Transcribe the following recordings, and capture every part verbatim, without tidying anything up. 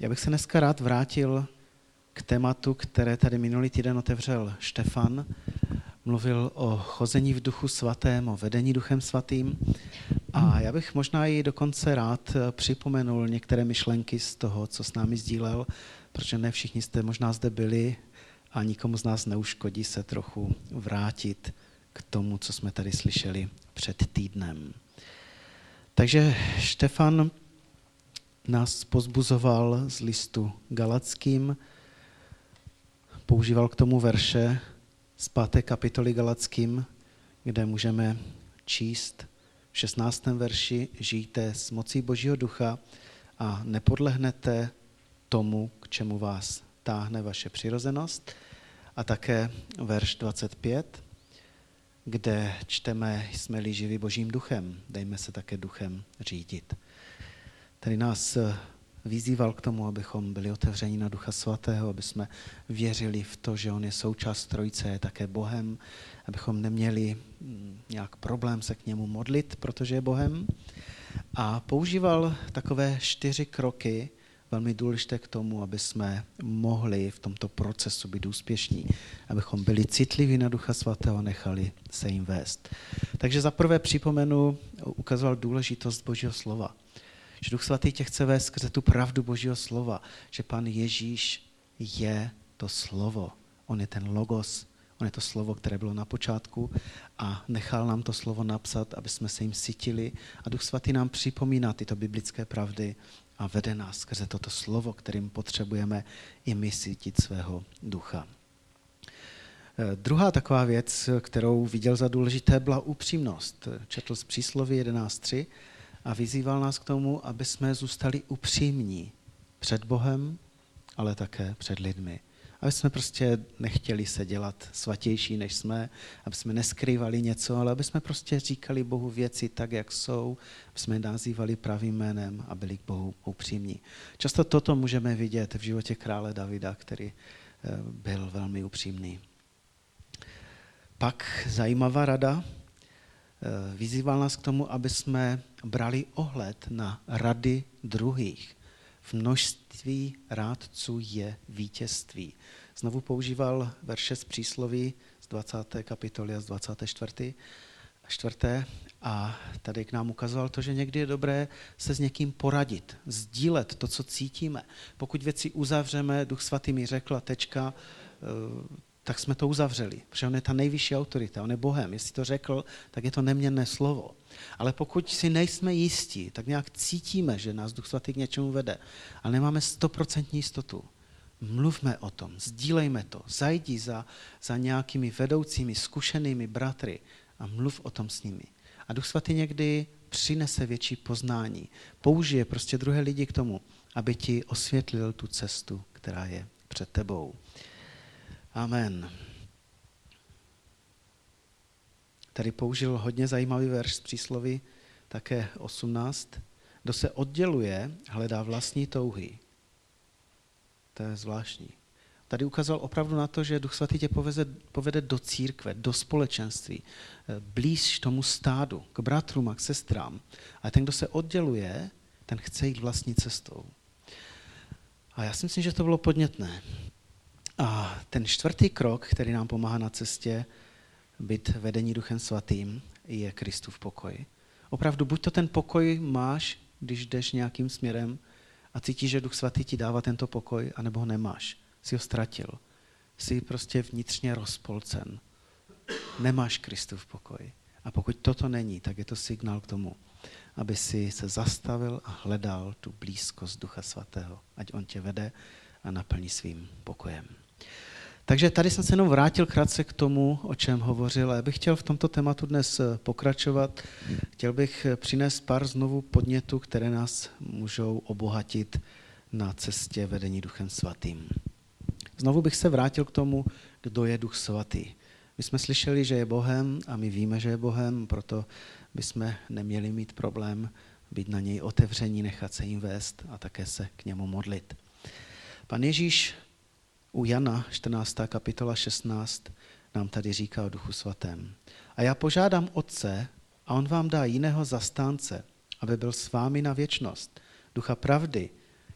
já bych se dneska rád vrátil k tématu, které tady minulý týden otevřel Štefan. Mluvil o chození v Duchu Svatém, o vedení Duchem Svatým. A já bych možná i dokonce rád připomenul některé myšlenky z toho, co s námi sdílel, protože ne všichni jste možná zde byli a nikomu z nás neuškodí se trochu vrátit k tomu, co jsme tady slyšeli před týdnem. Takže Štefan nás pozbuzoval z listu Galackým, používal k tomu verše z páté kapitoly Galackým, kde můžeme číst v šestnáctém verši: žijte s mocí Božího ducha a nepodlehnete tomu, k čemu vás táhne vaše přirozenost. A také verš dvacet pět, kde čteme: jsme-li živi Božím duchem, dejme se také duchem řídit. Tady nás vyzýval k tomu, abychom byli otevřeni na Ducha Svatého, aby jsme věřili v to, že on je součást Trojice, je také Bohem, abychom neměli nějak problém se k němu modlit, protože je Bohem. A používal takové čtyři kroky, velmi důležité k tomu, aby jsme mohli v tomto procesu být úspěšní, abychom byli citliví na Ducha Svatého a nechali se jim vést. Takže za prvé připomenu, ukazoval důležitost Božího slova. Že Duch Svatý tě chce vést skrze tu pravdu Božího slova, že Pán Ježíš je to slovo. On je ten logos, on je to slovo, které bylo na počátku a nechal nám to slovo napsat, aby jsme se jim sytili. A Duch Svatý nám připomíná tyto biblické pravdy a vede nás skrze toto slovo, kterým potřebujeme i my sytit svého ducha. Druhá taková věc, kterou viděl za důležité, byla upřímnost. Četl z Přísloví jedenáct tři a vyzýval nás k tomu, aby jsme zůstali upřímní před Bohem, ale také před lidmi. Aby jsme prostě nechtěli se dělat svatější, než jsme, aby jsme neskrývali něco, ale aby jsme prostě říkali Bohu věci tak, jak jsou, aby jsme je nazývali pravým jménem a byli k Bohu upřímní. Často toto můžeme vidět v životě krále Davida, který byl velmi upřímný. Pak zajímavá rada, vyzýval nás k tomu, aby jsme brali ohled na rady druhých. V množství rádců je vítězství. Znovu používal verše z Přísloví z dvacáté kapitoly a z dvacáté čtvrté a tady k nám ukazoval to, že někdy je dobré se s někým poradit, sdílet to, co cítíme. Pokud věci uzavřeme, Duch Svatý mi řekl a tečka, tak jsme to uzavřeli, protože on je ta nejvyšší autorita, on je Bohem. Jestli to řekl, tak je to neměnné slovo. Ale pokud si nejsme jistí, tak nějak cítíme, že nás Duch Svatý k něčemu vede, ale nemáme stoprocentní jistotu, mluvme o tom, sdílejme to, zajdi za, za nějakými vedoucími, zkušenými bratry a mluv o tom s nimi. A Duch Svatý někdy přinese větší poznání, použije prostě druhé lidi k tomu, aby ti osvětlil tu cestu, která je před tebou. Amen. Tady použil hodně zajímavý verš z Přísloví, také osmnáct. Kdo se odděluje, hledá vlastní touhy. To je zvláštní. Tady ukázal opravdu na to, že Duch Svatý tě povede, povede do církve, do společenství, blíž tomu stádu, k bratrům a k sestrám. A ten, kdo se odděluje, ten chce jít vlastní cestou. A já si myslím, že to bylo podnětné. A ten čtvrtý krok, který nám pomáhá na cestě být vedení Duchem Svatým, je Kristův pokoj. Opravdu, buď to ten pokoj máš, když jdeš nějakým směrem a cítíš, že Duch Svatý ti dává tento pokoj, anebo ho nemáš. Jsi ho ztratil. Jsi prostě vnitřně rozpolcen. Nemáš Kristův pokoj. A pokud toto není, tak je to signál k tomu, aby si se zastavil a hledal tu blízkost Ducha Svatého, ať on tě vede a naplní svým pokojem. Takže tady jsem se jenom vrátil krátce k tomu, o čem hovořil. Já bych chtěl v tomto tématu dnes pokračovat. Chtěl bych přinést pár znovu podnětů, které nás můžou obohatit na cestě vedení Duchem Svatým. Znovu bych se vrátil k tomu, kdo je Duch Svatý. My jsme slyšeli, že je Bohem a my víme, že je Bohem, proto bychom neměli mít problém být na něj otevření, nechat se jim vést a také se k němu modlit. Pan Ježíš u Jana čtrnáctá kapitola šestnáct nám tady říká o Duchu Svatém. A já požádám Otce a on vám dá jiného zastánce, aby byl s vámi na věčnost. Ducha pravdy,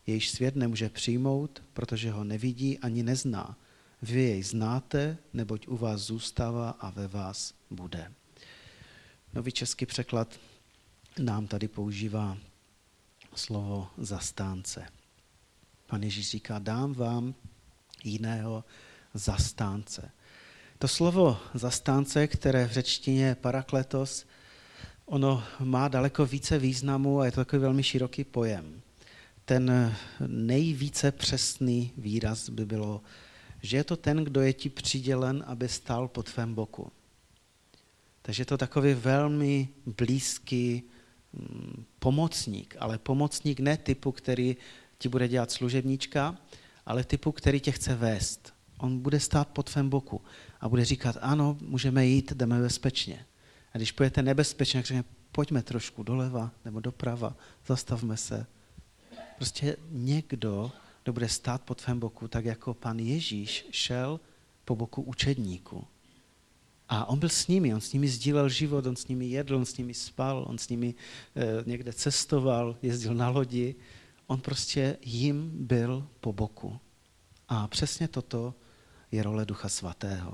jejíž svět nemůže přijmout, protože ho nevidí ani nezná. Vy jej znáte, neboť u vás zůstává a ve vás bude. Nový český překlad nám tady používá slovo zastánce. Pan Ježíš říká, dám vám jiného zastánce. To slovo zastánce, které v řečtině je parakletos, ono má daleko více významu a je to takový velmi široký pojem. Ten nejvíce přesný výraz by bylo, že je to ten, kdo je ti přidělen, aby stál po tvém boku. Takže je to takový velmi blízký pomocník, ale pomocník ne typu, který ti bude dělat služebníčka, ale typu, který tě chce vést. On bude stát po tvém boku a bude říkat, ano, můžeme jít, jdeme bezpečně. A když pojete nebezpečně, tak řekne, pojďme trošku doleva nebo doprava, zastavme se. Prostě někdo, kdo bude stát po tvém boku, tak jako pan Ježíš šel po boku učedníků. A on byl s nimi, on s nimi sdílel život, on s nimi jedl, on s nimi spal, on s nimi e, někde cestoval, jezdil na lodi. On prostě jim byl po boku. A přesně toto je role Ducha Svatého.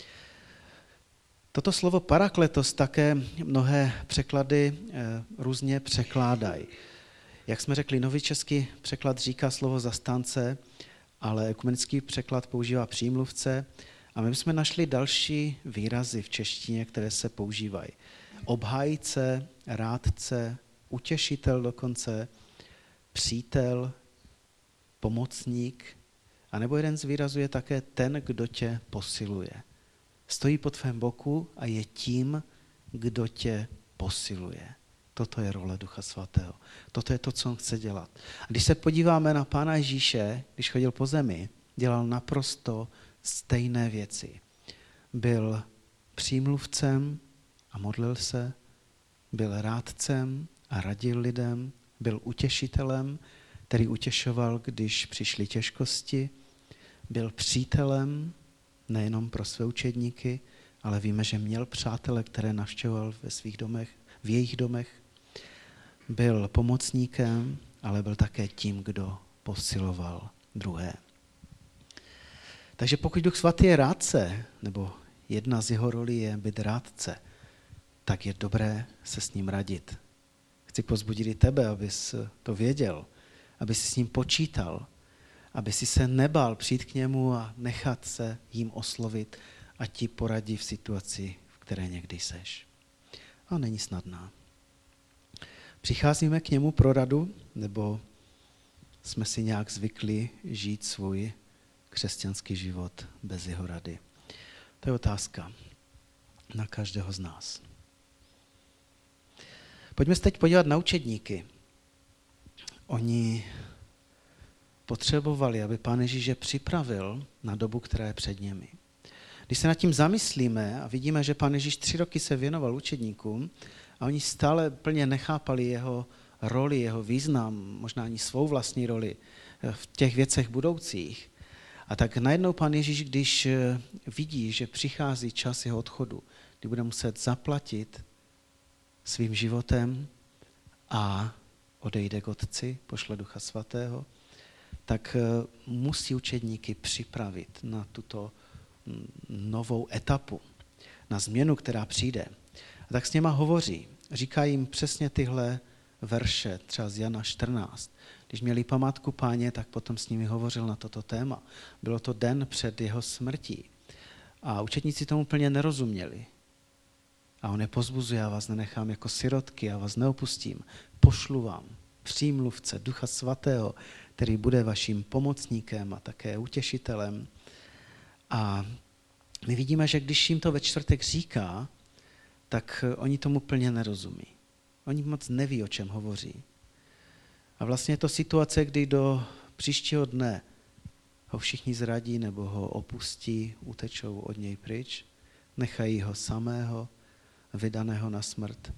Toto slovo parakletos také mnohé překlady e, různě překládají. Jak jsme řekli, nový český překlad říká slovo zastánce, ale ekumenický překlad používá přímluvce. A my jsme našli další výrazy v češtině, které se používají. Obhájce, rádce, utěšitel dokonce, přítel, pomocník, a nebo jeden z výrazů je také ten, kdo tě posiluje. Stojí po tvém boku a je tím, kdo tě posiluje. Toto je role Ducha Svatého. Toto je to, co on chce dělat. A když se podíváme na Pána Ježíše, když chodil po zemi, dělal naprosto stejné věci. Byl přímluvcem a modlil se, byl rádcem a radil lidem, byl utěšitelem, který utěšoval, když přišly těžkosti, byl přítelem nejenom pro své učedníky, ale víme, že měl přátele, které navštěvoval ve svých domech, v jejich domech. Byl pomocníkem, ale byl také tím, kdo posiloval druhé. Takže pokud Duch Svatý je rádce, nebo jedna z jeho rolí je být rádce, tak je dobré se s ním radit. Chci povzbudit i tebe, abys to věděl, aby si s ním počítal, aby si se nebál přijít k němu a nechat se jím oslovit a ti poradí v situaci, v které někdy seš. A není snadná. Přicházíme k němu pro radu, nebo jsme si nějak zvykli žít svůj křesťanský život bez jeho rady? To je otázka na každého z nás. Pojďme se teď podívat na učedníky. Oni potřebovali, aby Pán Ježíš je připravil na dobu, která je před nimi. Když se nad tím zamyslíme a vidíme, že Pán Ježíš tři roky se věnoval učedníkům a oni stále plně nechápali jeho roli, jeho význam, možná ani svou vlastní roli v těch věcech budoucích. A tak najednou Pán Ježíš, když vidí, že přichází čas jeho odchodu, kdy bude muset zaplatit svým životem a odejde k Otci, pošle Ducha Svatého, tak musí učedníky připravit na tuto novou etapu, na změnu, která přijde. A tak s něma hovoří. Říká jim přesně tyhle verše, třeba z Jana čtrnáct. Když měli památku Páně, tak potom s nimi hovořil na toto téma. Bylo to den před jeho smrtí. A učedníci tomu úplně nerozuměli. A on je pozbuzuje, já vás nenechám jako sirotky, já vás neopustím. Pošlu vám přímluvce Ducha Svatého, který bude vaším pomocníkem a také utěšitelem. A my vidíme, že když jim to ve čtvrtek říká, tak oni tomu plně nerozumí. Oni moc neví, o čem hovoří. A vlastně je to situace, kdy do příštího dne ho všichni zradí nebo ho opustí, utečou od něj pryč, nechají ho samého, vydaného na smrt.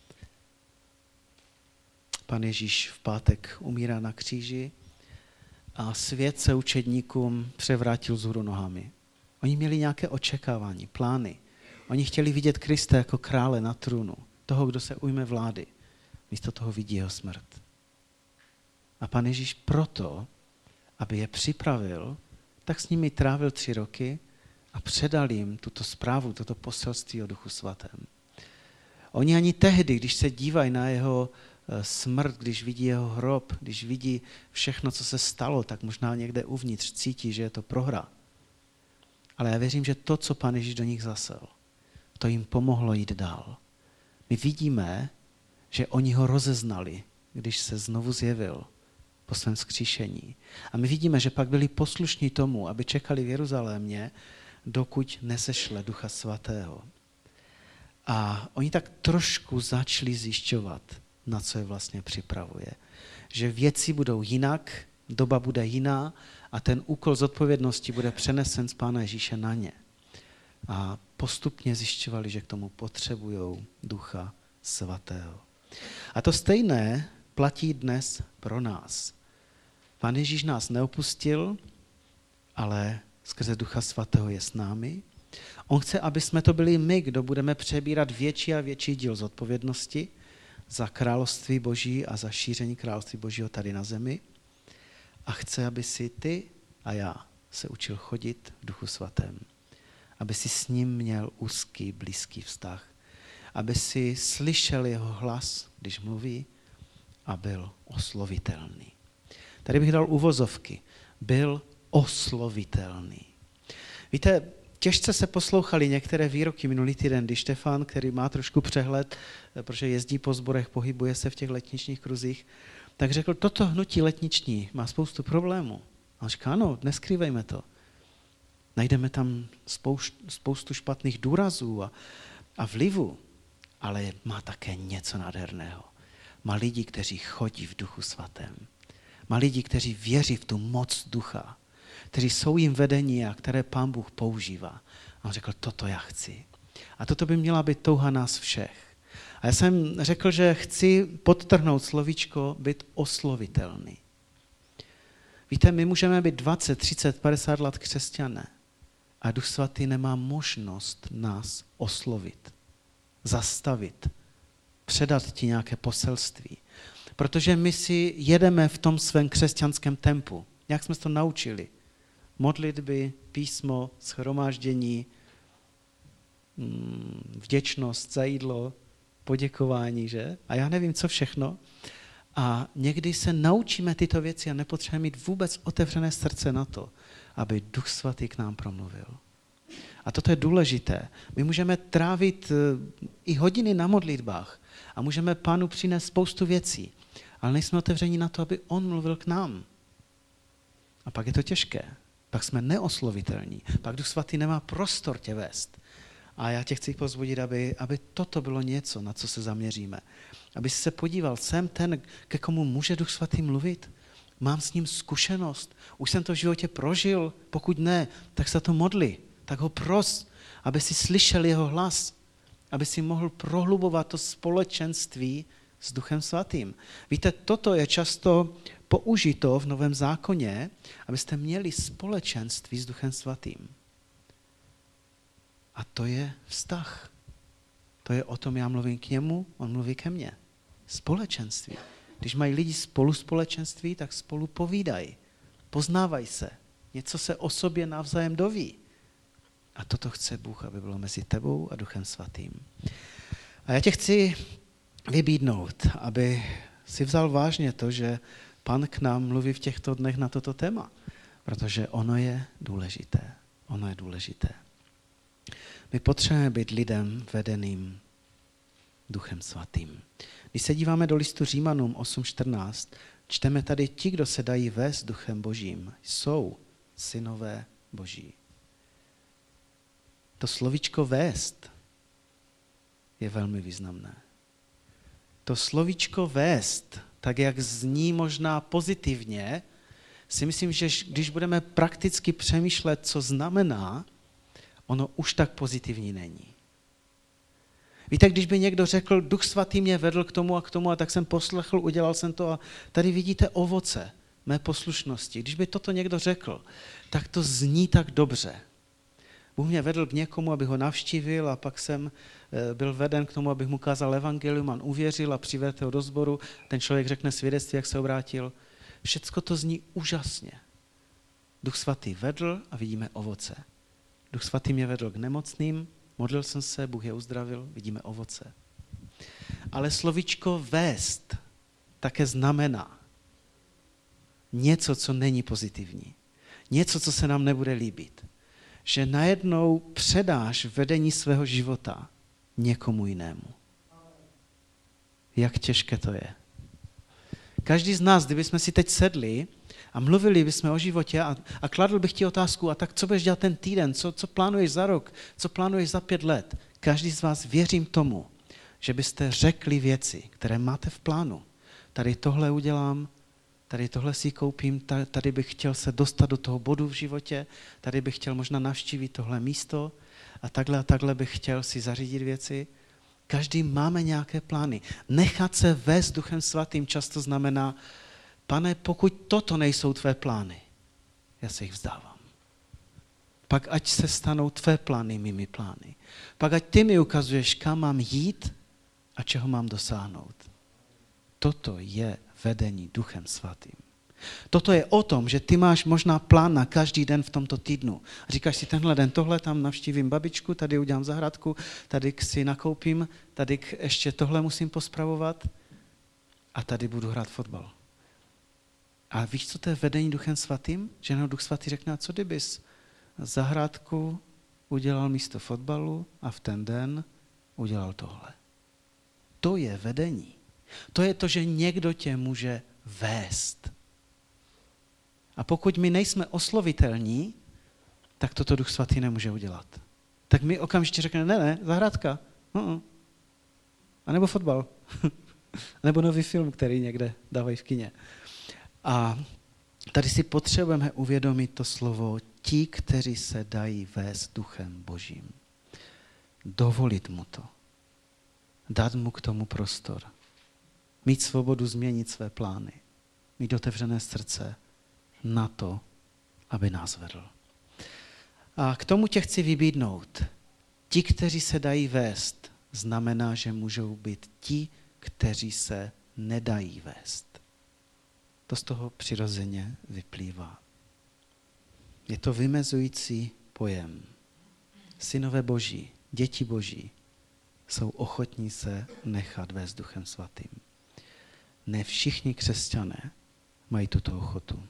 Pan Ježíš v pátek umírá na kříži a svět se učedníkům převrátil vzhůru nohami. Oni měli nějaké očekávání, plány. Oni chtěli vidět Krista jako krále na trůnu, toho, kdo se ujme vlády. Místo toho vidí jeho smrt. A Pán Ježíš proto, aby je připravil, tak s nimi trávil tři roky a předal jim tuto zprávu, toto poselství o Duchu Svatém. Oni ani tehdy, když se dívají na jeho smrt, když vidí jeho hrob, když vidí všechno, co se stalo, tak možná někde uvnitř cítí, že je to prohra. Ale já věřím, že to, co Pán Ježíš do nich zasel, to jim pomohlo jít dál. My vidíme, že oni ho rozeznali, když se znovu zjevil po svém vzkříšení. A my vidíme, že pak byli poslušní tomu, aby čekali v Jeruzalémě, dokud nesešle Ducha Svatého. A oni tak trošku začali zjišťovat, na co je vlastně připravuje. Že věci budou jinak, doba bude jiná a ten úkol zodpovědnosti bude přenesen z Pána Ježíše na ně. A postupně zjišťovali, že k tomu potřebují Ducha Svatého. A to stejné platí dnes pro nás. Pán Ježíš nás neopustil, ale skrze Ducha Svatého je s námi. On chce, aby jsme to byli my, kdo budeme přebírat větší a větší díl zodpovědnosti za království Boží a za šíření království Božího tady na zemi. A chce, aby si ty a já se učil chodit v Duchu Svatém. Aby si s ním měl úzký, blízký vztah. Aby si slyšel jeho hlas, když mluví, a byl oslovitelný. Tady bych dal uvozovky. Byl oslovitelný. Víte, těžce se poslouchali některé výroky minulý týden, když Štefan, který má trošku přehled, protože jezdí po sborech, pohybuje se v těch letničních kruzích, tak řekl, toto hnutí letniční má spoustu problémů. A on říká, ano, neskrývejme to. Najdeme tam spoustu, spoustu špatných důrazů a, a vlivu, ale má také něco nádherného. Má lidi, kteří chodí v Duchu Svatém. Má lidi, kteří věří v tu moc Ducha, kteří jsou jim vedení a které Pán Bůh používá. A on řekl, toto já chci. A toto by měla být touha nás všech. A já jsem řekl, že chci podtrhnout slovíčko být oslovitelný. Víte, my můžeme být dvacet, třicet, padesát let křesťané a Duch Svatý nemá možnost nás oslovit, zastavit, předat ti nějaké poselství. Protože my si jedeme v tom svém křesťanském tempu. Jak jsme se to naučili? Modlitby, písmo, shromáždění, vděčnost za jídlo, poděkování, že? A já nevím, co všechno. A někdy se naučíme tyto věci a nepotřebujeme mít vůbec otevřené srdce na to, aby Duch Svatý k nám promluvil. A toto je důležité. My můžeme trávit i hodiny na modlitbách a můžeme Pánu přinést spoustu věcí, ale nejsme otevření na to, aby on mluvil k nám. A pak je to těžké. Pak jsme neoslovitelní. Pak Duch Svatý nemá prostor tě vést. A já tě chci pozbudit, aby, aby toto bylo něco, na co se zaměříme. Aby jsi se podíval, jsem ten, ke komu může Duch Svatý mluvit? Mám s ním zkušenost? Už jsem to v životě prožil? Pokud ne, tak se to modli. Tak ho pros, aby si slyšel jeho hlas. Aby si mohl prohlubovat to společenství s Duchem Svatým. Víte, toto je často použito v Novém zákoně, abyste měli společenství s Duchem Svatým. A to je vztah. To je o tom, já mluvím k němu, on mluví ke mně. Společenství. Když mají lidi spolu společenství, tak spolu povídají. Poznávají se. Něco se o sobě navzájem doví. A toto chce Bůh, aby bylo mezi tebou a Duchem Svatým. A já tě chci vybídnout, aby si vzal vážně to, že Pán k nám mluví v těchto dnech na toto téma. Protože ono je důležité. Ono je důležité. My potřebujeme být lidem vedeným Duchem Svatým. Když se díváme do listu Římanům osm čtrnáct, čteme tady, ti, kdo se dají vést Duchem Božím, jsou synové Boží. To slovíčko vést je velmi významné. To slovíčko vést, tak jak zní možná pozitivně, si myslím, že když budeme prakticky přemýšlet, co znamená, ono už tak pozitivní není. Víte, když by někdo řekl, Duch Svatý mě vedl k tomu a k tomu a tak jsem poslechl, udělal jsem to a tady vidíte ovoce mé poslušnosti. Když by toto někdo řekl, tak to zní tak dobře. Bůh mě vedl k někomu, abych ho navštívil a pak jsem byl veden k tomu, abych mu kázal evangelium, on uvěřil a přivedl ho do sboru. Ten člověk řekne svědectví, jak se obrátil. Všecko to zní úžasně. Duch svatý vedl a vidíme ovoce. Duch svatý mě vedl k nemocným, modlil jsem se, Bůh je uzdravil, vidíme ovoce. Ale slovíčko vést také znamená něco, co není pozitivní. Něco, co se nám nebude líbit. Že najednou předáš vedení svého života někomu jinému. Jak těžké to je. Každý z nás, kdybychom si teď sedli a mluvili bychom o životě a, a kladl bych ti otázku, a tak co budeš dělat ten týden, co, co plánuješ za rok, co plánuješ za pět let. Každý z vás věřím tomu, že byste řekli věci, které máte v plánu. Tady tohle udělám, tady tohle si koupím, tady bych chtěl se dostat do toho bodu v životě, tady bych chtěl možná navštívit tohle místo a takhle a takhle bych chtěl si zařídit věci. Každý máme nějaké plány. Nechat se vést Duchem svatým často znamená, Pane, pokud toto nejsou tvé plány, já se jich vzdávám. Pak ať se stanou tvé plány mými plány. Pak ať ty mi ukazuješ, kam mám jít a čeho mám dosáhnout. Toto je vedení Duchem svatým. Toto je o tom, že ty máš možná plán na každý den v tomto týdnu. A říkáš si, tenhle den tohle, tam navštívím babičku, tady udělám zahrádku, tady si nakoupím, tady ještě tohle musím pospravovat a tady budu hrát fotbal. A víš, co to je vedení Duchem svatým? Že jenom Duch svatý řekne, a co kdybys zahrádku udělal místo fotbalu a v ten den udělal tohle. To je vedení. To je to, že někdo tě může vést. A pokud my nejsme oslovitelní, tak toto Duch svatý nemůže udělat. Tak my okamžitě řekneme, ne, ne, zahrádka. Uh-uh. A nebo fotbal. Nebo nový film, který někde dávají v kině. A tady si potřebujeme uvědomit to slovo ti, kteří se dají vést Duchem Božím. Dovolit mu to. Dát mu k tomu prostor. Mít svobodu změnit své plány. Mít otevřené srdce na to, aby nás vedl. A k tomu tě chci vybídnout. Ti, kteří se dají vést, znamená, že můžou být ti, kteří se nedají vést. To z toho přirozeně vyplývá. Je to vymezující pojem. Synové Boží, děti Boží jsou ochotní se nechat vést Duchem svatým. Ne všichni křesťané mají tuto ochotu.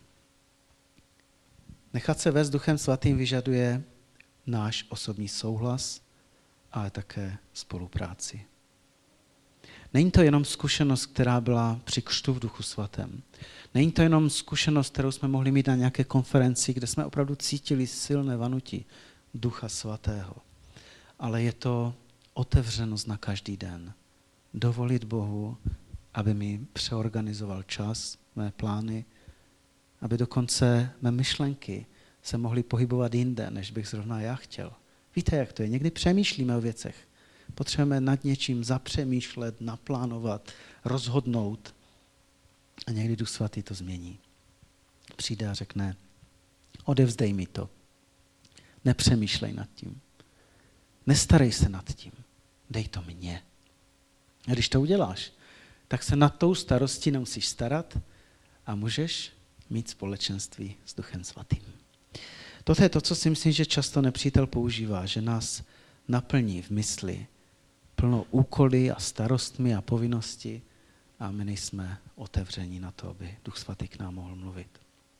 Nechat se vést Duchem svatým vyžaduje náš osobní souhlas, ale také spolupráci. Není to jenom zkušenost, která byla při křtu v Duchu svatém. Není to jenom zkušenost, kterou jsme mohli mít na nějaké konferenci, kde jsme opravdu cítili silné vanutí Ducha svatého. Ale je to otevřenost na každý den. Dovolit Bohu, aby mi přeorganizoval čas, mé plány, aby dokonce mé myšlenky se mohly pohybovat jinde, než bych zrovna já chtěl. Víte, jak to je? Někdy přemýšlíme o věcech. Potřebujeme nad něčím zapřemýšlet, naplánovat, rozhodnout. A někdy Duch svatý to změní. Přijde a řekne, odevzdej mi to. Nepřemýšlej nad tím. Nestarej se nad tím. Dej to mně. A když to uděláš, tak se nad tou starostí nemusíš starat a můžeš mít společenství s Duchem svatým. Toto je to, co si myslím, že často nepřítel používá, že nás naplní v mysli plno úkoly a starostmi a povinnosti a my nejsme otevření na to, aby Duch svatý k nám mohl mluvit.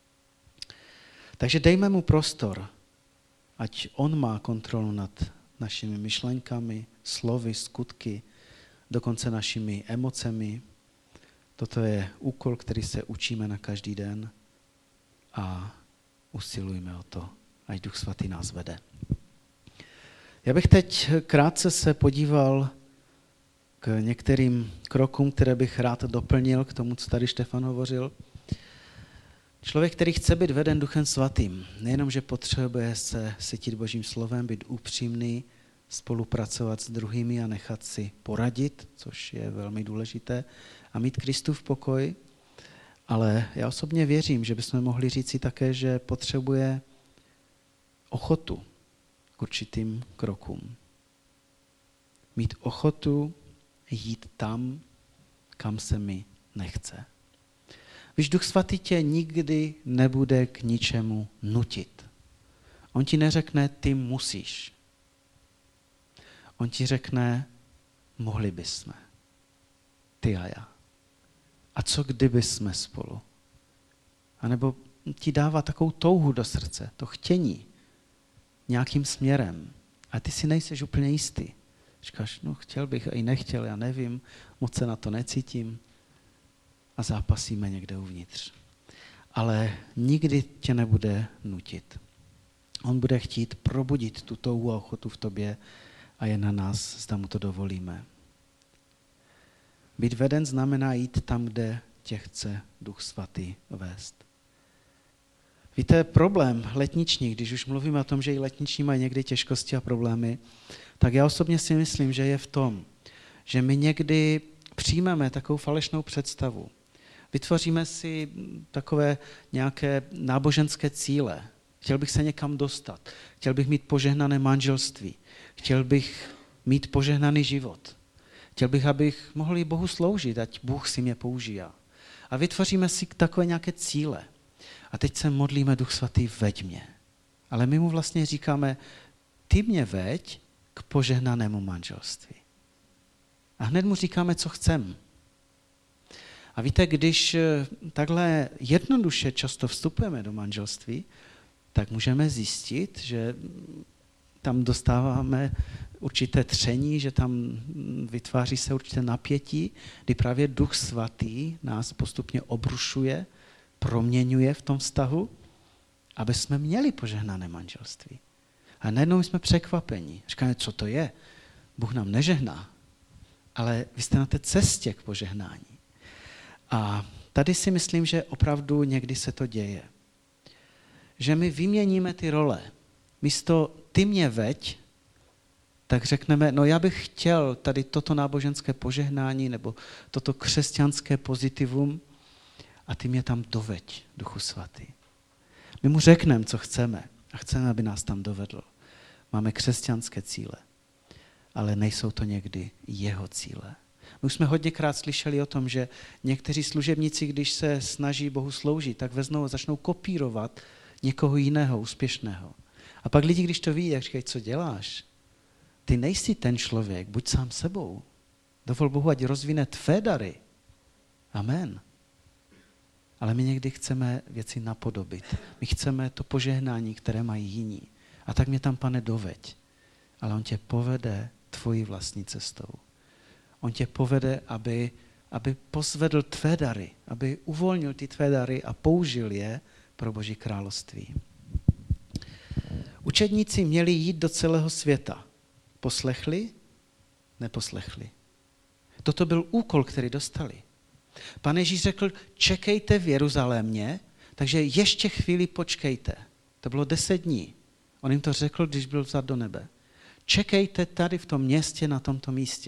Takže dejme mu prostor, ať on má kontrolu nad našimi myšlenkami, slovy, skutky, dokonce našimi emocemi. Toto je úkol, který se učíme na každý den a usilujme o to, ať Duch svatý nás vede. Já bych teď krátce se podíval k některým krokům, které bych rád doplnil k tomu, co tady Štefan hovořil. Člověk, který chce být veden Duchem svatým, nejenom, že potřebuje se sytit Božím slovem, být upřímný, spolupracovat s druhými a nechat si poradit, což je velmi důležité, a mít Kristův pokoj, ale já osobně věřím, že bychom mohli říci také, že potřebuje ochotu k určitým krokům. Mít ochotu jít tam, kam se mi nechce. Víš, Duch Svatý tě nikdy nebude k ničemu nutit. On ti neřekne, ty musíš. On ti řekne, mohli bychom. Ty a já. A co kdyby jsme spolu? A nebo ti dává takovou touhu do srdce, to chtění nějakým směrem. A ty si nejseš úplně jistý. Říkáš, no chtěl bych a i nechtěl, já nevím, moc se na to necítím. A zápasíme někde uvnitř. Ale nikdy tě nebude nutit. On bude chtít probudit tu touhu a ochotu v tobě a je na nás, zda mu to dovolíme. Být veden znamená jít tam, kde tě chce Duch Svatý vést. Víte, problém letniční, když už mluvíme o tom, že i letniční mají někdy těžkosti a problémy, tak já osobně si myslím, že je v tom, že my někdy přijmeme takovou falešnou představu. Vytvoříme si takové nějaké náboženské cíle. Chtěl bych se někam dostat. Chtěl bych mít požehnané manželství. Chtěl bych mít požehnaný život. Chtěl bych, abych mohl i Bohu sloužit, ať Bůh si mě použije. A vytvoříme si takové nějaké cíle. A teď se modlíme, Duch Svatý, veď mě. Ale my mu vlastně říkáme, ty mě veď k požehnanému manželství. A hned mu říkáme, co chcem. A víte, když takhle jednoduše často vstupujeme do manželství, tak můžeme zjistit, že tam dostáváme určité tření, že tam vytváří se určité napětí, kdy právě Duch Svatý nás postupně obrušuje, proměňuje v tom vztahu, aby jsme měli požehnané manželství. A najednou jsme překvapení. Říkáme, co to je? Bůh nám nežehná, ale vy jste na té cestě k požehnání. A tady si myslím, že opravdu někdy se to děje. Že my vyměníme ty role. Místo ty mě veď, tak řekneme, no já bych chtěl tady toto náboženské požehnání nebo toto křesťanské pozitivum a ty mě tam doveď, Duchu Svatý. My mu řekneme, co chceme a chceme, aby nás tam dovedl. Máme křesťanské cíle, ale nejsou to někdy jeho cíle. My už jsme hodněkrát slyšeli o tom, že někteří služebníci, když se snaží Bohu sloužit, tak veznou a začnou kopírovat někoho jiného, úspěšného. A pak lidi, když to vidí, tak říkají, co děláš? Ty nejsi ten člověk, buď sám sebou. Dovol Bohu, ať rozvine tvé dary. Amen. Ale my někdy chceme věci napodobit. My chceme to požehnání, které mají jiní. A tak mě tam, Pane, doveď. Ale on tě povede tvojí vlastní cestou. On tě povede, aby, aby pozvedl tvé dary, aby uvolnil ty tvé dary a použil je pro Boží království. Učedníci měli jít do celého světa. Poslechli? Neposlechli. Toto byl úkol, který dostali. Pane Ježíš řekl, čekejte v Jeruzalémě, takže ještě chvíli počkejte. To bylo deset dní. On jim to řekl, když byl vzat do nebe. Čekejte tady v tom městě, na tomto místě,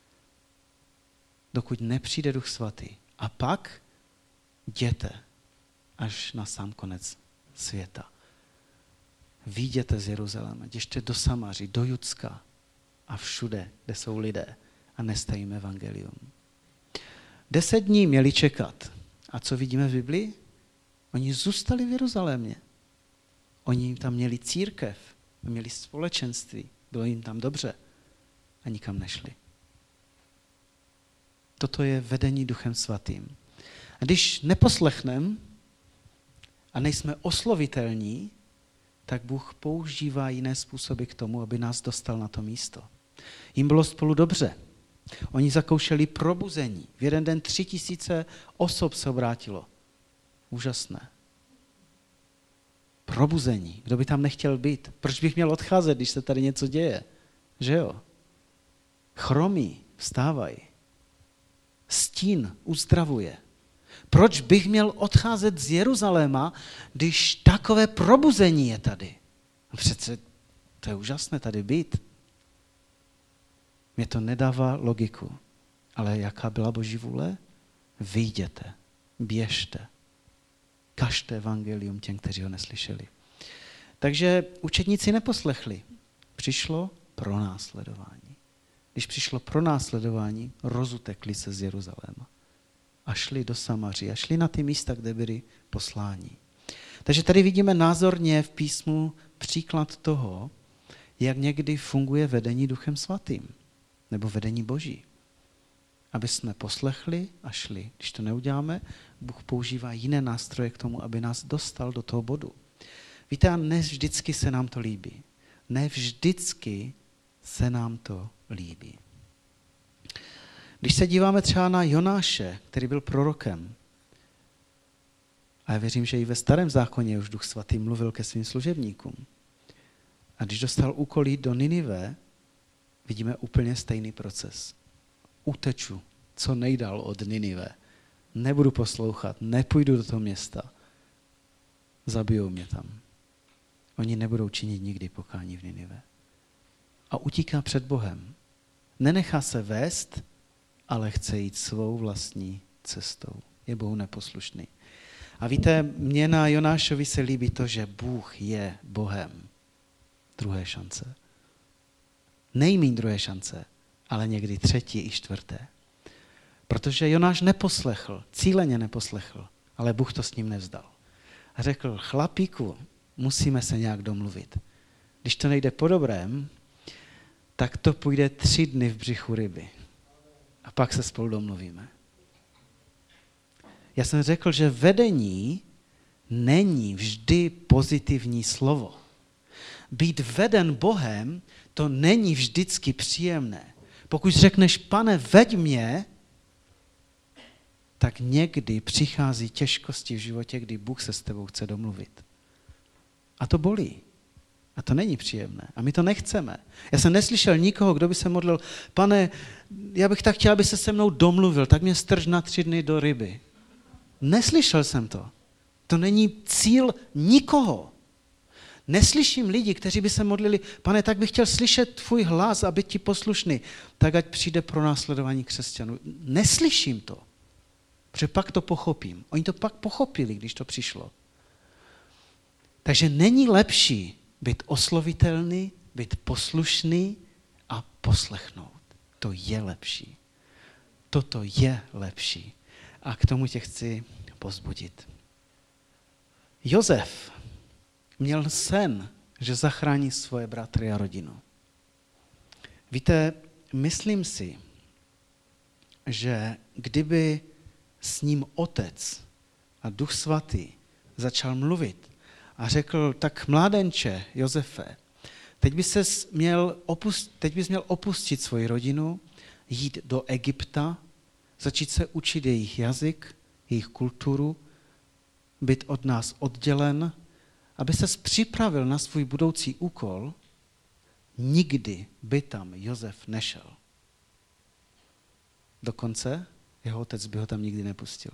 dokud nepřijde Duch Svatý. A pak jděte až na sám konec světa. Vyjděte z Jeruzaléma, běžte do Samaří, do Judska a všude, kde jsou lidé a neste jim evangelium. Deset dní měli čekat. A co vidíme v Biblii? Oni zůstali v Jeruzalémě. Oni tam měli církev, měli společenství, bylo jim tam dobře a nikam nešli. Toto je vedení Duchem Svatým. A když neposlechneme a nejsme oslovitelní, tak Bůh používá jiné způsoby k tomu, aby nás dostal na to místo. Jim bylo spolu dobře. Oni zakoušeli probuzení. V jeden den tři tisíce osob se obrátilo. Úžasné. Probuzení. Kdo by tam nechtěl být? Proč bych měl odcházet, když se tady něco děje? Že jo? Chromí vstávají. Stín uzdravuje. Proč bych měl odcházet z Jeruzaléma, když takové probuzení je tady? Přece to je úžasné tady být. Mně to nedává logiku. Ale jaká byla Boží vůle? Vyjděte, běžte, kažte evangelium těm, kteří ho neslyšeli. Takže učedníci neposlechli. Přišlo pronásledování. Když přišlo pronásledování, rozutekli se z Jeruzaléma. a šli do Samaří a šli na ty místa, kde byli posláni. Takže tady vidíme názorně v písmu příklad toho, jak někdy funguje vedení Duchem Svatým nebo vedení Boží. Aby jsme poslechli a šli. Když to neuděláme, Bůh používá jiné nástroje k tomu, aby nás dostal do toho bodu. Víte, a ne vždycky se nám to líbí. Ne vždycky se nám to líbí. Když se díváme třeba na Jonáše, který byl prorokem, a já věřím, že i ve Starém zákoně už Duch Svatý mluvil ke svým služebníkům. A když dostal úkol jít do Ninive, vidíme úplně stejný proces. Uteču co nejdál od Ninive. Nebudu poslouchat, nepůjdu do toho města. Zabijou mě tam. Oni nebudou činit nikdy pokání v Ninive. A utíká před Bohem. Nenechá se vést, ale chce jít svou vlastní cestou. Je Bohu neposlušný. A víte, mně na Jonášovi se líbí to, že Bůh je Bohem druhé šance. Nejmíň druhé šance, ale někdy třetí i čtvrté. Protože Jonáš neposlechl, cíleně neposlechl, ale Bůh to s ním nevzdal. A řekl, chlapíku, musíme se nějak domluvit. Když to nejde po dobrém, tak to půjde tři dny v břichu ryby. A pak se spolu domluvíme. Já jsem řekl, že vedení není vždy pozitivní slovo. Být veden Bohem, to není vždycky příjemné. Pokud řekneš, Pane, veď mě, tak někdy přichází těžkosti v životě, kdy Bůh se s tebou chce domluvit. A to bolí. A to není příjemné. A my to nechceme. Já jsem neslyšel nikoho, kdo by se modlil, Pane, já bych tak chtěl, aby se se mnou domluvil, tak mě strž na tři dny do ryby. Neslyšel jsem to. To není cíl nikoho. Neslyším lidi, kteří by se modlili, Pane, tak bych chtěl slyšet tvůj hlas a být ti poslušný, tak ať přijde pro následování křesťanů. Neslyším to, protože pak to pochopím. Oni to pak pochopili, když to přišlo. Takže není lepší být oslovitelný, být poslušný a poslechnout. To je lepší. Toto je lepší. A k tomu tě chci povzbudit. Josef měl sen, že zachrání svoje bratry a rodinu. Víte, myslím si, že kdyby s ním otec a Duch Svatý začal mluvit a řekl, tak mládenče Josefe, teď bys, ses měl opust, teď bys měl opustit svoji rodinu, jít do Egypta, začít se učit jejich jazyk, jejich kulturu, být od nás oddělen, aby ses připravil na svůj budoucí úkol, nikdy by tam Josef nešel. Dokonce jeho otec by ho tam nikdy nepustil.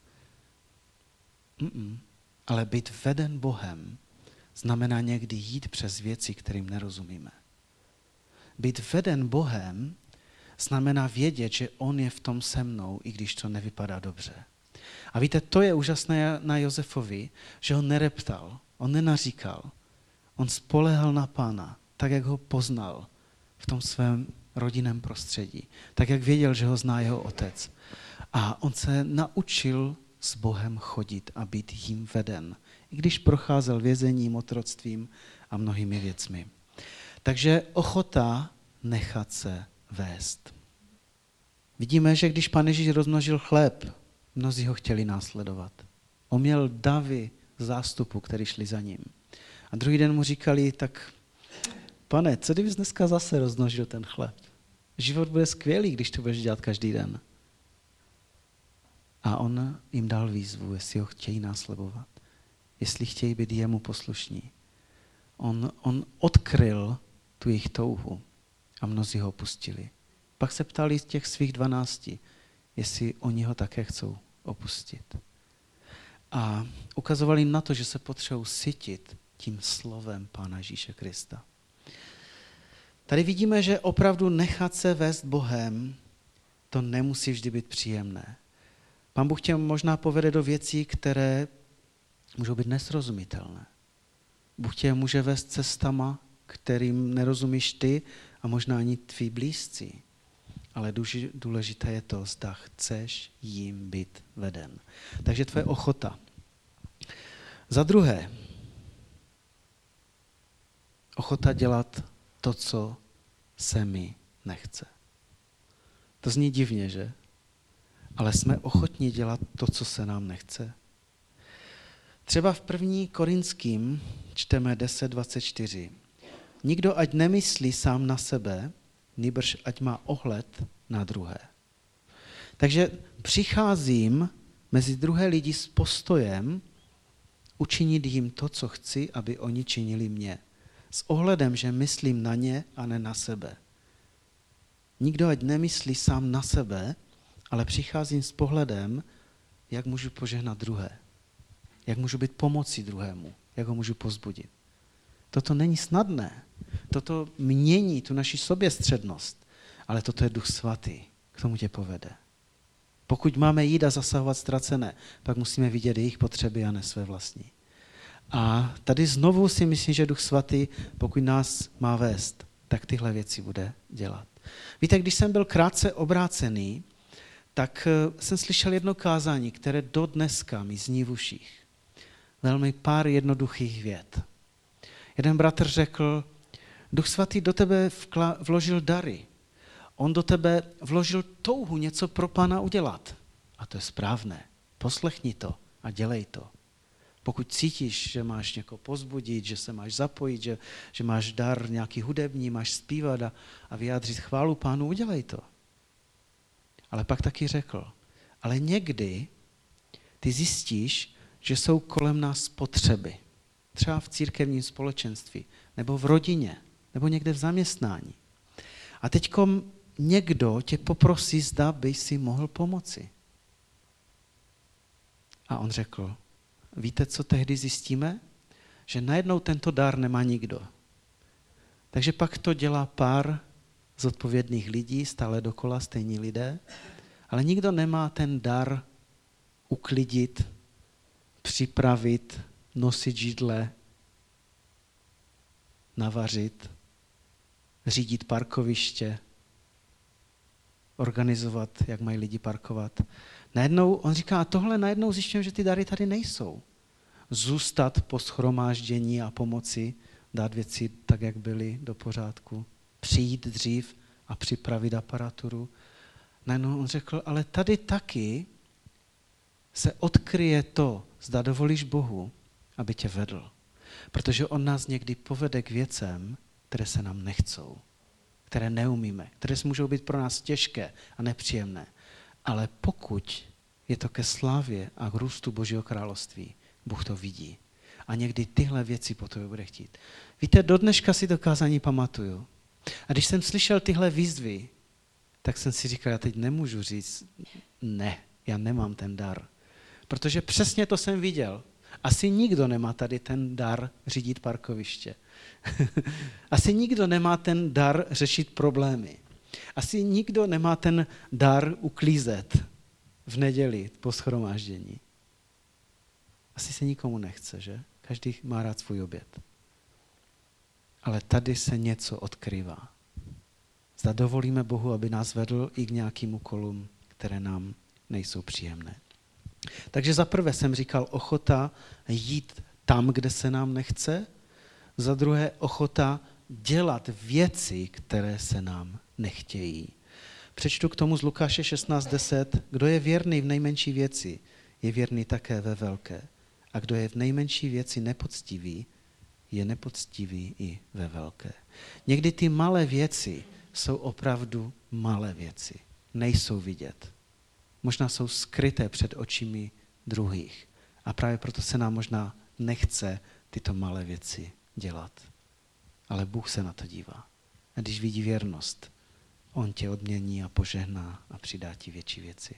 Mm-mm. Ale být veden Bohem znamená někdy jít přes věci, kterým nerozumíme. Být veden Bohem znamená vědět, že on je v tom se mnou, i když to nevypadá dobře. A víte, to je úžasné na Josefovi, že on nereptal, on nenaříkal, on spolehal na Pána, tak jak ho poznal v tom svém rodinném prostředí, tak jak věděl, že ho zná jeho otec. A on se naučil s Bohem chodit a být jím veden, i když procházel vězením, otroctvím a mnohými věcmi. Takže ochota nechat se vést. Vidíme, že když Pán Ježíš rozmnožil chléb, mnozí ho chtěli následovat. On měl davy zástupu, který šli za ním. A druhý den mu říkali, tak Pane, co kdybys dneska zase rozmnožil ten chléb? Život bude skvělý, když to budeš dělat každý den. A on jim dal výzvu, jestli ho chtějí následovat, jestli chtějí být jemu poslušní. On, on odkryl tu jejich touhu a mnozí ho opustili. Pak se ptali z těch svých dvanácti, jestli oni ho také chcou opustit. A ukazovali na to, že se potřebují sytit tím slovem Pána Ježíše Krista. Tady vidíme, že opravdu nechat se vést Bohem, to nemusí vždy být příjemné. Pán Bůh tě možná povede do věcí, které můžou být nesrozumitelné. Bůh tě může vést cestama, kterým nerozumíš ty a možná ani tví blízcí. ale důležité je to, zda chceš jím být veden. Takže tvoje ochota. Za druhé, ochota dělat to, co se mi nechce. To zní divně, že? Ale jsme ochotní dělat to, co se nám nechce. Třeba v první Korinským čteme deset dvacet čtyři. Nikdo ať nemyslí sám na sebe, nýbrž ať má ohled na druhé. Takže přicházím mezi druhé lidi s postojem učinit jim to, co chci, aby oni činili mě. S ohledem, že myslím na ně a ne na sebe. Nikdo ať nemyslí sám na sebe, ale přicházím s pohledem, jak můžu požehnat druhé. Jak můžu být pomocí druhému. Jak ho můžu povzbudit. Toto není snadné. Toto mění tu naši soběstřednost. Ale toto je Duch Svatý. K tomu tě povede. Pokud máme jít a zasahovat ztracené, pak musíme vidět jejich potřeby a ne své vlastní. A tady znovu si myslím, že Duch Svatý, pokud nás má vést, tak tyhle věci bude dělat. Víte, když jsem byl krátce obrácený, tak jsem slyšel jedno kázání, které do dneska mi zní v uších. Velmi pár jednoduchých vět. Jeden bratr řekl, Duch Svatý do tebe vkla- vložil dary. On do tebe vložil touhu něco pro Pána udělat. A to je správné. Poslechni to a dělej to. Pokud cítíš, že máš někoho povzbudit, že se máš zapojit, že, že máš dar nějaký hudební, máš zpívat a, a vyjádřit chválu Pánu, udělej to. Ale pak taky řekl, ale někdy ty zjistíš, že jsou kolem nás potřeby. Třeba v církevním společenství, nebo v rodině, nebo někde v zaměstnání. A teďko někdo tě poprosí, zda by si mohl pomoci. A on řekl, víte, co tehdy zjistíme? Že najednou tento dar nemá nikdo. Takže pak to dělá pár zodpovědných lidí, stále dokola stejní lidé, ale nikdo nemá ten dar uklidit, připravit, nosit židle, navařit, řídit parkoviště, organizovat, jak mají lidi parkovat. Najednou, on říká, a tohle najednou zjišťujem, že ty dary tady nejsou. Zůstat po shromáždění a pomoci, dát věci tak, jak byly, do pořádku, přijít dřív a připravit aparaturu. Najednou on řekl, ale tady taky se odkryje to, zda dovolíš Bohu, aby tě vedl. Protože on nás někdy povede k věcem, které se nám nechcou, které neumíme, které můžou být pro nás těžké a nepříjemné. Ale pokud je to ke slávě a k růstu Božího království, Bůh to vidí. A někdy tyhle věci po tobě bude chtít. Víte, do dneška si to kázání pamatuju. A když jsem slyšel tyhle výzvy, tak jsem si říkal, já teď nemůžu říct, ne, já nemám ten dar. Protože přesně to jsem viděl. Asi nikdo nemá tady ten dar řídit parkoviště. Asi nikdo nemá ten dar řešit problémy. Asi nikdo nemá ten dar uklízet v neděli po shromáždění. Asi se nikomu nechce, že? Každý má rád svůj oběd. Ale tady se něco odkrývá. Zda dovolíme Bohu, aby nás vedl i k nějakým úkolům, které nám nejsou příjemné. Takže za prvé jsem říkal ochota jít tam, kde se nám nechce. Za druhé ochota dělat věci, které se nám nechtějí. Přečtu k tomu z Lukáše šestnáct deset. Kdo je věrný v nejmenší věci, je věrný také ve velké. A kdo je v nejmenší věci nepoctivý, je nepoctivý i ve velké. Někdy ty malé věci jsou opravdu malé věci. Nejsou vidět. Možná jsou skryté před očimi druhých. A právě proto se nám možná nechce tyto malé věci dělat. Ale Bůh se na to dívá. A když vidí věrnost, on tě odmění a požehná a přidá ti větší věci.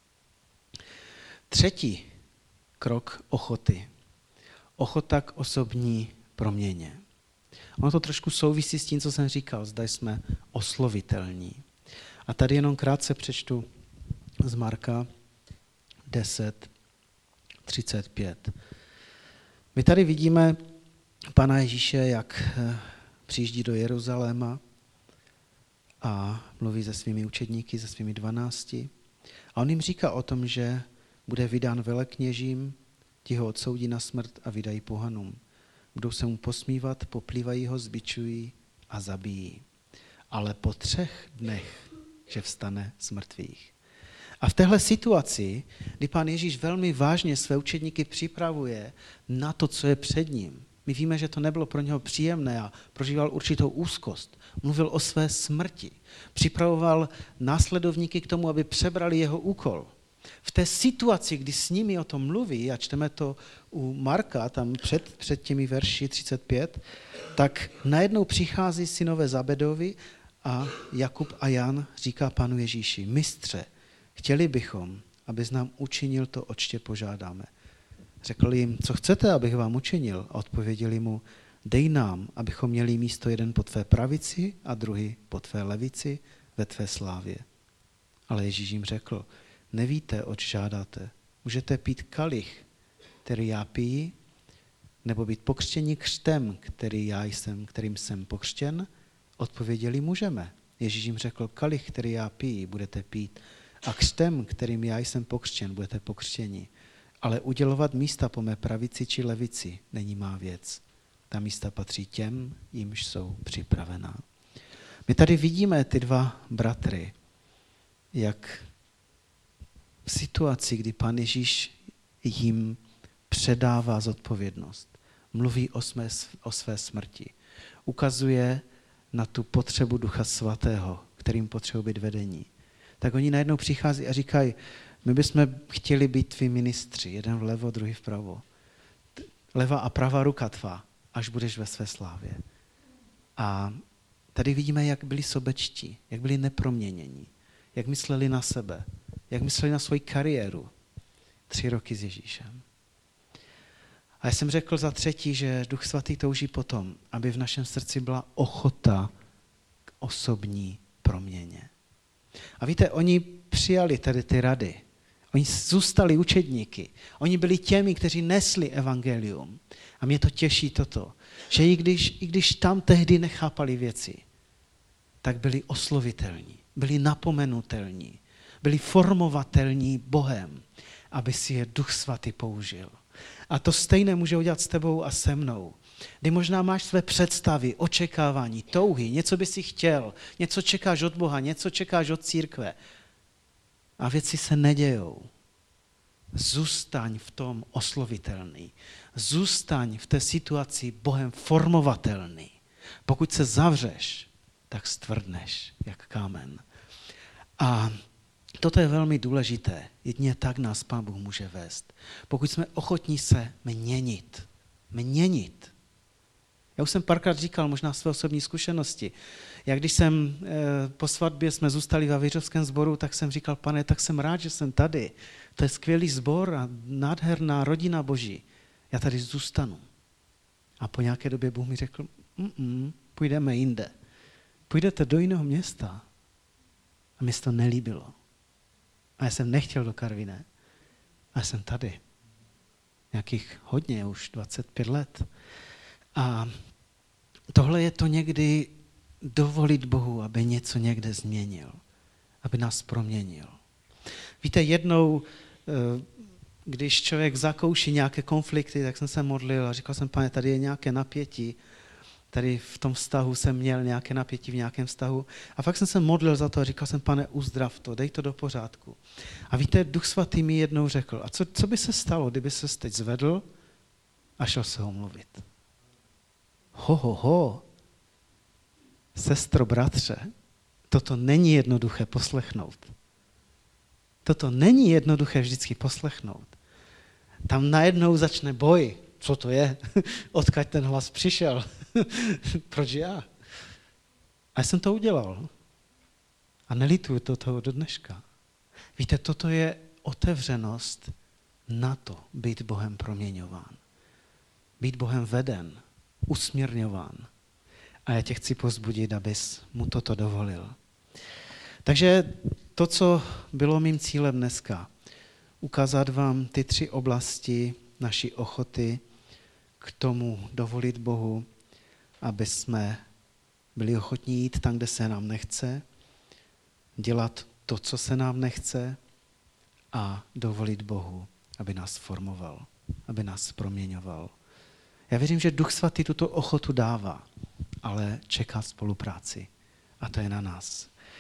Třetí krok ochoty. Ochota k osobní proměně. Ono to trošku souvisí s tím, co jsem říkal. Zda jsme oslovitelní. A tady jenom krátce přečtu z Marka deset třicet pět. My tady vidíme Pana Ježíše, jak přijíždí do Jeruzaléma a mluví se svými učedníky, se svými dvanácti. A on jim říká o tom, že bude vydán velekněžím, ti ho odsoudí na smrt a vydají pohanům. Budou se mu posmívat, poplývají ho, zbičují a zabijí. Ale po třech dnech, že vstane z mrtvých. A v téhle situaci, kdy Pán Ježíš velmi vážně své učedníky připravuje na to, co je před ním. My víme, že to nebylo pro něho příjemné a prožíval určitou úzkost. Mluvil o své smrti. Připravoval následovníky k tomu, aby přebrali jeho úkol. V té situaci, kdy s nimi o tom mluví, a čteme to u Marka, tam před, před těmi verši třicet pět, tak najednou přichází synové Zabedovi a Jakub a Jan říká Pánu Ježíši: Mistře, chtěli bychom, abys nám učinil to, oč tě požádáme. Řekl jim: co chcete, abych vám učinil? A odpověděli mu: dej nám, abychom měli místo jeden po tvé pravici a druhý po tvé levici ve tvé slávě. Ale Ježíš jim řekl: nevíte, oč žádáte. Můžete pít kalich, který já piji, nebo být pokřtěni křtem, který já jsem, kterým jsem pokřtěn? Odpověděli: můžeme. Ježíš jim řekl: kalich, který já piji, budete pít, a křtem, kterým já jsem pokřtěn, budete pokřtěni. Ale udělovat místa po mé pravici či levici není má věc. Ta místa patří těm, jimž jsou připravená. My tady vidíme ty dva bratry, jak v situaci, kdy Pán Ježíš jim předává zodpovědnost, mluví o, své, o své smrti, ukazuje na tu potřebu Ducha Svatého, kterým potřebují být vedení. Tak oni najednou přichází a říkají: my bychom chtěli být tví ministři, jeden vlevo, druhý vpravo. Levá a pravá ruka tvá, až budeš ve své slávě. A tady vidíme, jak byli sobečtí, jak byli neproměnění, jak mysleli na sebe, jak mysleli na svoji kariéru. Tři roky s Ježíšem. A já jsem řekl za třetí, že Duch Svatý touží potom, aby v našem srdci byla ochota k osobní proměně. A víte, oni přijali tady ty rady. Oni zůstali učedníky. Oni byli těmi, kteří nesli evangelium. A mě to těší toto, že i když, i když tam tehdy nechápali věci, tak byli oslovitelní, byli napomenutelní, byli formovatelní Bohem, aby si je Duch Svatý použil. A to stejné může udělat s tebou a se mnou. Kdy možná máš své představy, očekávání, touhy, něco by si chtěl, něco čekáš od Boha, něco čekáš od církve. A věci se nedějou. Zůstaň v tom oslovitelný. Zůstaň v té situaci Bohem formovatelný. Pokud se zavřeš, tak stvrdneš jak kámen. A toto je velmi důležité. Jedině tak nás Pán Bůh může vést. Pokud jsme ochotní se měnit. Měnit. Já už jsem párkrát říkal možná své osobní zkušenosti. Jak když jsem po svatbě jsme zůstali v Havířovském sboru, tak jsem říkal: Pane, tak jsem rád, že jsem tady. To je skvělý sbor a nádherná rodina Boží. Já tady zůstanu. A po nějaké době Bůh mi řekl: mm, půjdeme jinde. Půjdete do jiného města. A mi se to nelíbilo. A já jsem nechtěl do Karviné. A já jsem tady. Nějakých hodně, už dvacet pět let. A tohle je to někdy dovolit Bohu, aby něco někde změnil. Aby nás proměnil. Víte, jednou, když člověk zakouší nějaké konflikty, tak jsem se modlil a říkal jsem: Pane, tady je nějaké napětí. Tady v tom vztahu jsem měl nějaké napětí v nějakém vztahu. A fakt jsem se modlil za to a říkal jsem: Pane, uzdrav to, dej to do pořádku. A víte, Duch Svatý mi jednou řekl: a co, co by se stalo, kdyby se teď zvedl a šel se ho mluvit? Ho, ho, ho. Sestro, bratře, toto není jednoduché poslechnout. Toto není jednoduché vždycky poslechnout. Tam najednou začne boj. Co to je? Odkud ten hlas přišel? Proč já? A já jsem to udělal. A nelituju to toho do dneška. Víte, toto je otevřenost na to být Bohem proměňován. Být Bohem veden, usměrňován. A já tě chci povzbudit, abys mu toto dovolil. Takže to, co bylo mým cílem dneska, ukázat vám ty tři oblasti naší ochoty k tomu dovolit Bohu, aby jsme byli ochotní jít tam, kde se nám nechce, dělat to, co se nám nechce a dovolit Bohu, aby nás formoval, aby nás proměňoval. Já věřím, že Duch Svatý tuto ochotu dává, ale čeká spolupráci. A to je na nás.